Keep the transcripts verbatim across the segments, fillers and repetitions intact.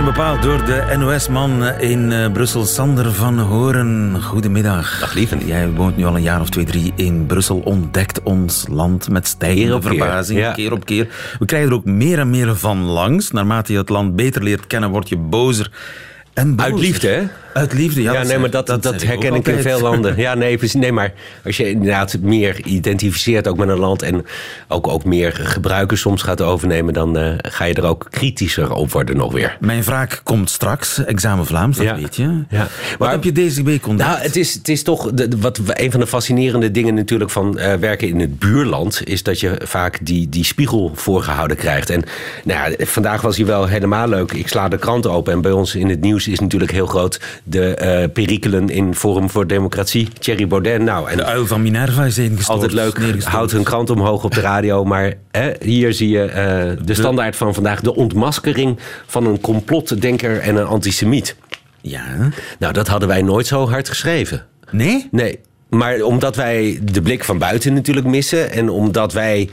bepaald door de N O S-man in uh, Brussel, Sander van Horen. Goedemiddag. Dag lieve. Jij woont nu al een jaar of twee, drie in Brussel. Ontdekt ons land met stijgende verbazing, keer. Ja. keer op keer. We krijgen er ook meer en meer van langs. Naarmate je het land beter leert kennen, word je bozer en bozer. Uit liefde, hè? Uit liefde, ja. Ja, dat nee, maar dat, dat, dat herken ik, ik in veel landen. Ja, nee, precies. Nee, maar als je inderdaad meer identificeert ook met een land en ook, ook meer gebruikers soms gaat overnemen, dan uh, ga je er ook kritischer op worden nog weer. Mijn vraag komt straks, examen Vlaams, dat ja. weet je. Ja. Wat maar, heb je deze week ontdekt? Nou, het is, het is toch de, wat een van de fascinerende dingen natuurlijk van uh, werken in het buurland, is dat je vaak die, die spiegel voorgehouden krijgt. En nou ja, vandaag was hij wel helemaal leuk. Ik sla de krant open en bij ons in het nieuws is natuurlijk heel groot de uh, perikelen in Forum voor Democratie. Thierry Baudet. Nou, en de uil van Minerva is ingestort. Altijd leuk, houdt hun krant omhoog op de radio. Maar hè, hier zie je uh, de standaard van vandaag. De ontmaskering van een complotdenker en een antisemiet. Ja. Nou, dat hadden wij nooit zo hard geschreven. Nee? Nee. Maar omdat wij de blik van buiten natuurlijk missen. En omdat wij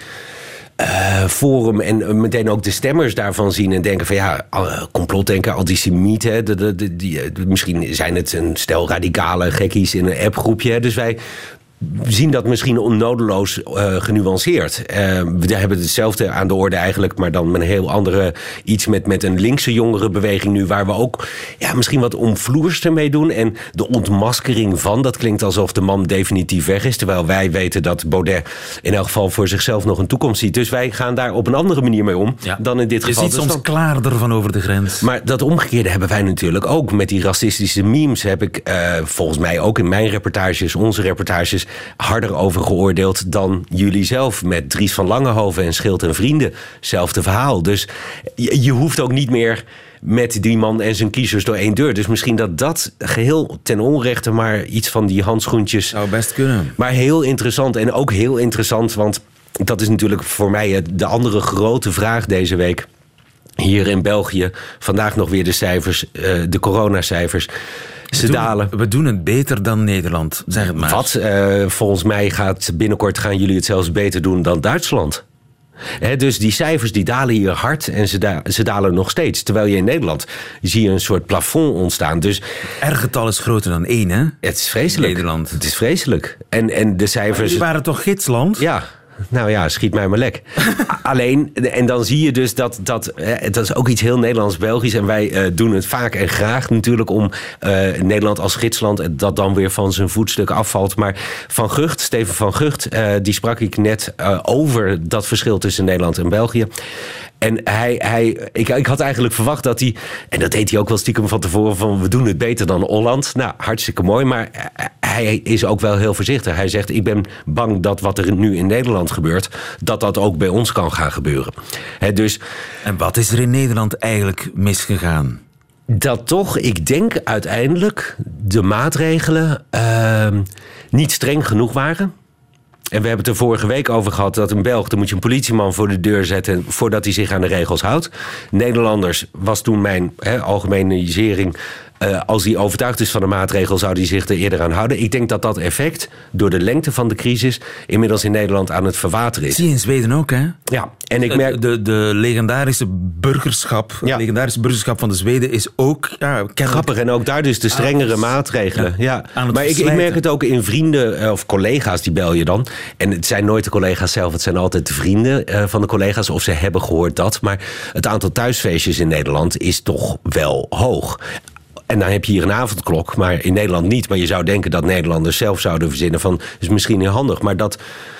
Uh, Forum en meteen ook de stemmers daarvan zien en denken van ja, complotdenker, antisemiet, hè, de, de, de, die, misschien zijn het een stel radicale gekkies in een appgroepje. Hè, dus wij zien dat misschien onnodeloos uh, genuanceerd. Uh, we hebben hetzelfde aan de orde eigenlijk, maar dan met een heel andere iets met, met een linkse jongerenbeweging nu, waar we ook ja, misschien wat omvloerster mee doen. En de ontmaskering van, dat klinkt alsof de man definitief weg is, terwijl wij weten dat Baudet in elk geval voor zichzelf nog een toekomst ziet. Dus wij gaan daar op een andere manier mee om ja. dan in dit geval. Je ziet soms klaarder van over de grens. Maar dat omgekeerde hebben wij natuurlijk ook. Met die racistische memes heb ik uh, volgens mij ook in mijn reportages, onze reportages, harder over geoordeeld dan jullie zelf. Met Dries van Langenhoven en Schild en Vrienden. Zelfde verhaal. Dus je, je hoeft ook niet meer met die man en zijn kiezers door één deur. Dus misschien dat dat geheel ten onrechte maar iets van die handschoentjes zou best kunnen. Maar heel interessant. En ook heel interessant, want dat is natuurlijk voor mij de andere grote vraag deze week. Hier in België, vandaag nog weer de cijfers, de coronacijfers. Ze we doen, dalen. We doen het beter dan Nederland, zeg het maar. Wat? Uh, volgens mij gaat binnenkort gaan jullie het zelfs beter doen dan Duitsland. He, dus die cijfers die dalen hier hard en ze, da- ze dalen nog steeds. Terwijl je in Nederland zie je een soort plafond ontstaan. Dus het R-getal is groter dan één, hè? Het is vreselijk. Nederland. Het is vreselijk. En, en de cijfers. Die waren toch gidsland? Ja. Nou ja, schiet mij maar lek. Alleen, en dan zie je dus dat, dat... dat is ook iets heel Nederlands-Belgisch. En wij uh, doen het vaak en graag natuurlijk om uh, Nederland als gidsland, dat dan weer van zijn voetstuk afvalt. Maar Van Gucht, Steven van Gucht, uh, die sprak ik net uh, over dat verschil tussen Nederland en België. En hij, hij ik, ik had eigenlijk verwacht dat hij, en dat deed hij ook wel stiekem van tevoren, van we doen het beter dan Holland. Nou, hartstikke mooi, maar hij is ook wel heel voorzichtig. Hij zegt, ik ben bang dat wat er nu in Nederland gebeurt, dat dat ook bij ons kan gaan gebeuren. He, dus, en wat is er in Nederland eigenlijk misgegaan? Dat toch, ik denk uiteindelijk, de maatregelen uh, niet streng genoeg waren. En we hebben het er vorige week over gehad dat een Belg, dan moet je een politieman voor de deur zetten voordat hij zich aan de regels houdt. Nederlanders was toen mijn he, algemenisering. Uh, als hij overtuigd is van de maatregel, zou hij zich er eerder aan houden. Ik denk dat dat effect, door de lengte van de crisis, inmiddels in Nederland aan het verwateren is. Zie je in Zweden ook, hè? Ja. En ik merk... De, de legendarische burgerschap, ja. legendarische burgerschap van de Zweden is ook ja, grappig. En ook daar dus de strengere maatregelen. Ja. Ja. Maar ik, ik merk het ook in vrienden of collega's, die bel je dan. En het zijn nooit de collega's zelf, het zijn altijd de vrienden uh, van de collega's. Of ze hebben gehoord dat. Maar het aantal thuisfeestjes in Nederland is toch wel hoog. En dan heb je hier een avondklok, maar in Nederland niet. Maar je zou denken dat Nederlanders zelf zouden verzinnen van, is misschien heel handig. Maar dat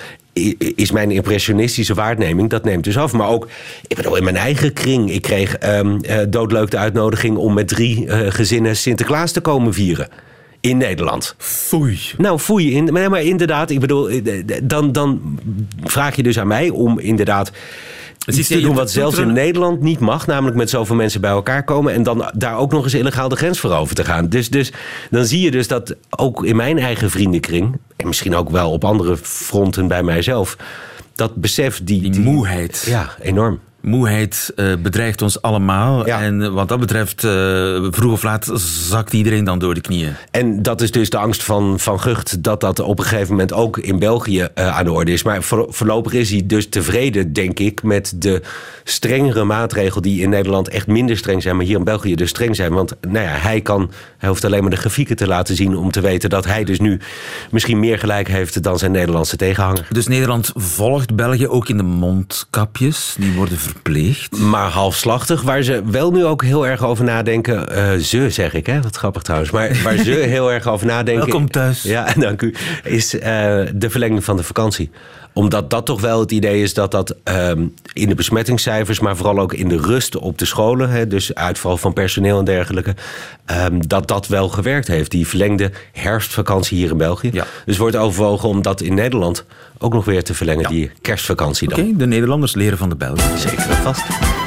is mijn impressionistische waarneming. Dat neemt dus af. Maar ook, ik bedoel, in mijn eigen kring. Ik kreeg um, uh, doodleuk de uitnodiging om met drie uh, gezinnen Sinterklaas te komen vieren. In Nederland. Foei. Nou, foei. In, maar, maar inderdaad, ik bedoel, dan, dan vraag je dus aan mij om inderdaad iets te doen wat zelfs in Nederland niet mag. Namelijk met zoveel mensen bij elkaar komen. En dan daar ook nog eens illegaal de grens voor over te gaan. Dus, dus dan zie je dus dat ook in mijn eigen vriendenkring, en misschien ook wel op andere fronten bij mijzelf, dat besef, die, die, die moeheid. Ja, enorm. Moeheid uh, bedreigt ons allemaal. Ja. En wat dat betreft, uh, vroeg of laat zakt iedereen dan door de knieën. En dat is dus de angst van Van Gucht dat dat op een gegeven moment ook in België uh, aan de orde is. Maar voor, voorlopig is hij dus tevreden, denk ik, met de strengere maatregelen die in Nederland echt minder streng zijn, maar hier in België dus streng zijn. Want nou ja, hij, kan, hij hoeft alleen maar de grafieken te laten zien om te weten dat hij dus nu misschien meer gelijk heeft dan zijn Nederlandse tegenhanger. Dus Nederland volgt België ook in de mondkapjes. Die worden verpleegd. Maar halfslachtig, waar ze wel nu ook heel erg over nadenken. Uh, ze zeg ik, hè? Wat grappig trouwens. Maar waar ze heel erg over nadenken. Welkom thuis. Ja, dank u. Is uh, de verlenging van de vakantie. Omdat dat toch wel het idee is dat dat um, in de besmettingscijfers, maar vooral ook in de rust op de scholen, hè, dus uitval van personeel en dergelijke, um, dat dat wel gewerkt heeft. Die verlengde herfstvakantie hier in België. Ja. Dus wordt overwogen om dat in Nederland ook nog weer te verlengen, ja. Die kerstvakantie dan. Oké, okay, de Nederlanders leren van de Belgen. Zeker en vast.